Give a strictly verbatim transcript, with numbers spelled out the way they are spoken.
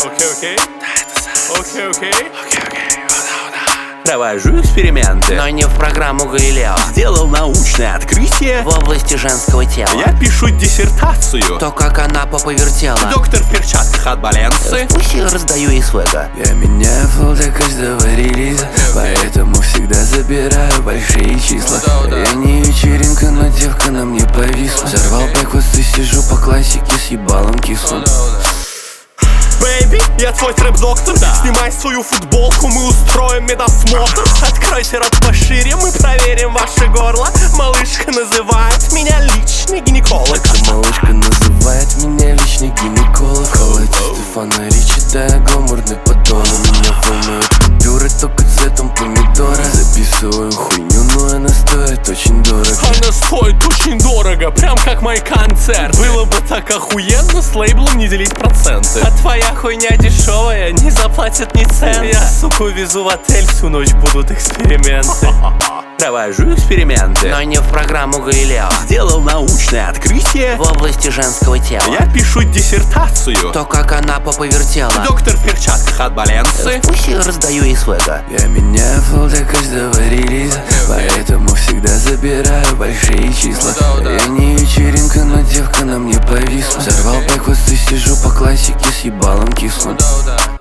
Окей, окей. Окей, окей. Окей, окей. Провожу эксперименты, Но не в программу Галилео. сделал научное открытие. В области женского тела. Я пишу диссертацию. То, как она повертела. Доктор в перчатках от Баленсы. Пусть я раздаю ей свега. Я меняю флоу для каждого релиза, поэтому всегда забираю большие числа. Я не вечеринка, но девка на мне повисла. Взорвал бэквуст и сижу по классике с ебалом кислым. Бэйби, я твой трэп-доктор, да. Снимай свою футболку, мы устроим медосмотр. Откройте рот пошире, мы проверим ваше горло. Малышка называет меня личный гинеколог. Эта малышка называет меня личный гинеколог. Холодит Стефана Ричи, да я гламурный подон. У меня волнуют купюры только цветом помидора. Записываю хуйню, но она стоит очень дорого. Она стоит очень дорого, прям как мой концерт. Было бы так охуенно с лейблом не делить проценты. А твоя хуйня дешевая, не заплатят ни цент. Я, суку, везу в отель, всю ночь будут эксперименты. Провожу эксперименты, Но не в программу Галилео. сделал научное открытие. В области женского тела. Я пишу диссертацию. То, как она повертела. Доктор в перчатках от Баленсы. Пусть я раздаю ей свега. Я меняю флоу для каждого релиза, поэтому всегда забираю большие числа. Я не вечеринка, но девка на мне повисла. Взорвал бэквуст и сижу по классике с ебалом кислым.